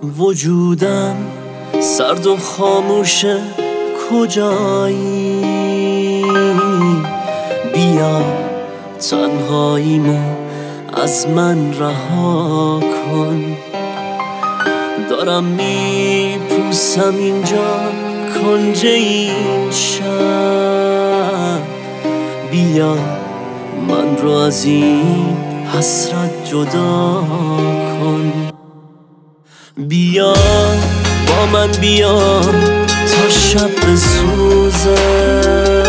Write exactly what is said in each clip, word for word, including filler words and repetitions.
وجودم سرد و خاموشه، کجایی؟ بیا تنهاییمو از من رها کن. دارم میپوسم اینجا کنج این شب، بیا من رو از این حسرت جدا کن. بیا با من بیا تا شب بسوزه،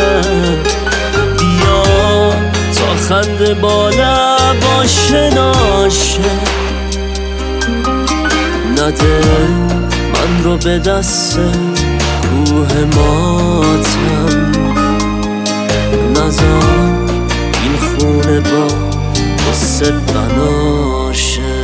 بیا تا خنده با لباش ناشه. نده من رو به دست کوه ماتم، نذار این خونه با قصه بناشه.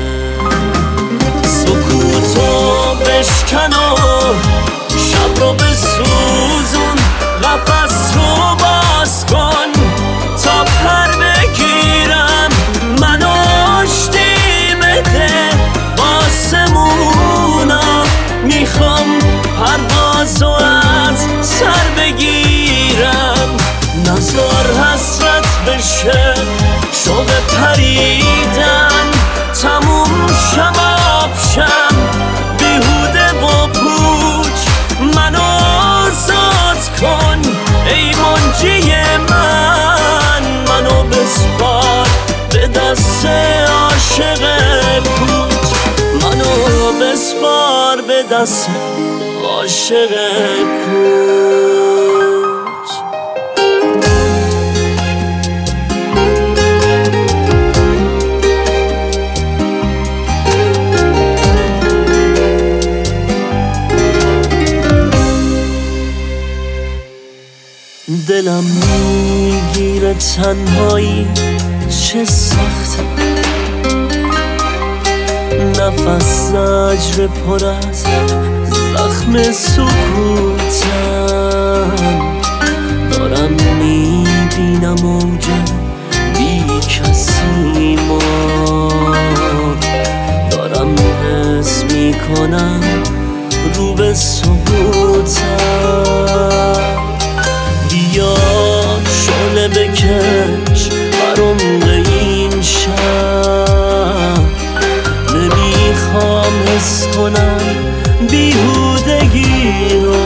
سکوتو بشکن و شب رو بسوزون، قفس رو باز کن تا پر بگیرم. منو آشتی بده باسمونا، میخوام پروازو از سر بگیرم. نزار حسرت بشه شوق پریدن، تموم شم آبشم بیهوده و پوچ. منو آزاد کن ای منجی من، منو بسپار به دست عاشق پوچ. منو بسپار به دست عاشق پوچ. دلم میگیره تنهایی چه سخته، نفس زجر پر از زخم سکوتم. دارم میبینم موجه بی کسی ما، دارم حس میکنم رو به سقوطم. بیا شعله بکش بر عمق این شب، نمیخوام حس کنم بیهودگی رو.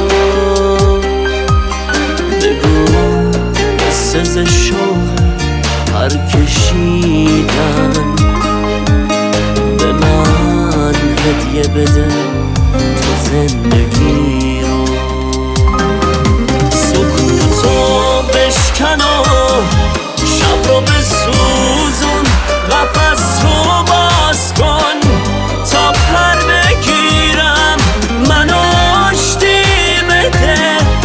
بگو قصه ز شوق پر کشیدن، به من هدیه بده تو زندگی رو. سکوتو بشکن و شب رو بسوزون، قفس رو باز کن تا پر بگیرم. منو آشتی بده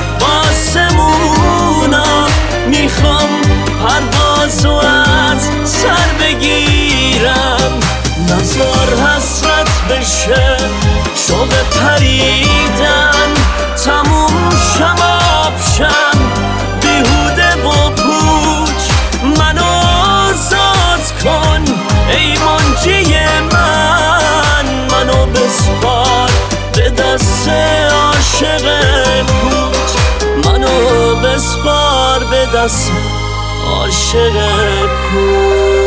باسمونا، میخوام پروازو از سر بگیرم. نزار حسرت بشه شوق پریدن، تموم شم آبشم بیهوده و پوچ. منو آزاد کن ای منجی من، منو بسپار به دست عاشق پوچ. منو بسپار به دست عاشق پوچ.